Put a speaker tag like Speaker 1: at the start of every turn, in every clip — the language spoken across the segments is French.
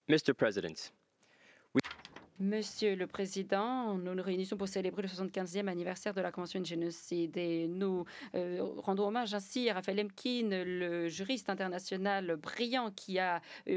Speaker 1: Mr. President,
Speaker 2: Monsieur le Président, nous nous réunissons pour célébrer le 75e anniversaire de la Convention de génocide et nous rendons hommage ainsi à Raphaël Lemkin, le juriste international brillant qui a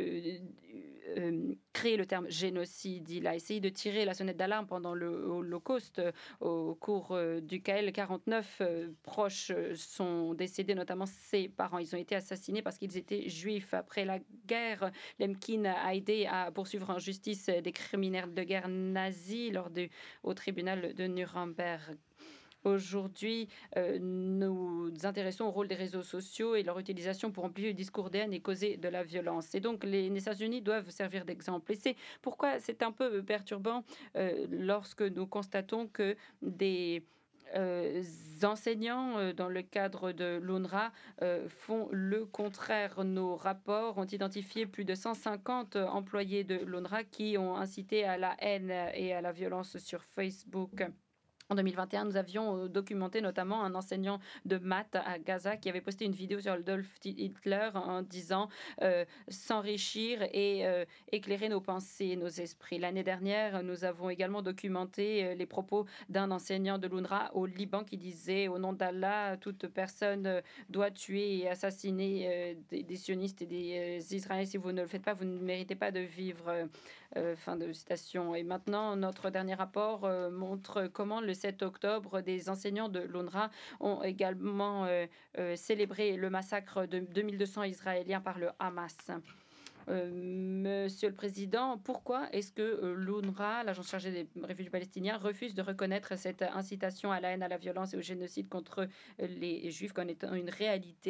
Speaker 2: créé le terme génocide. Il a essayé de tirer la sonnette d'alarme pendant le Holocauste, au cours duquel 49 proches sont décédés, notamment ses parents. Ils ont été assassinés parce qu'ils étaient juifs. Après la guerre, Lemkin a aidé à poursuivre en justice des criminels de guerre nazis au tribunal de Nuremberg. Aujourd'hui, nous nous intéressons au rôle des réseaux sociaux et leur utilisation pour amplifier le discours de haine et causer de la violence. Et donc, les Nations Unies doivent servir d'exemple. Et c'est pourquoi c'est un peu perturbant lorsque nous constatons que des enseignants dans le cadre de l'UNRWA font le contraire. Nos rapports ont identifié plus de 150 employés de l'UNRWA qui ont incité à la haine et à la violence sur Facebook. En 2021, nous avions documenté notamment un enseignant de maths à Gaza qui avait posté une vidéo sur Adolf Hitler en disant s'enrichir et éclairer nos pensées et nos esprits. L'année dernière, nous avons également documenté les propos d'un enseignant de l'UNRWA au Liban qui disait au nom d'Allah, toute personne doit tuer et assassiner des sionistes et des Israéliens. Si vous ne le faites pas, vous ne méritez pas de vivre. Fin de citation. Et maintenant, notre dernier rapport montre comment le 7 octobre, des enseignants de l'UNRWA ont également célébré le massacre de 2200 Israéliens par le Hamas. Monsieur le Président, pourquoi est-ce que l'UNRWA, l'agence chargée des réfugiés palestiniens, refuse de reconnaître cette incitation à la haine, à la violence et au génocide contre les Juifs comme étant une réalité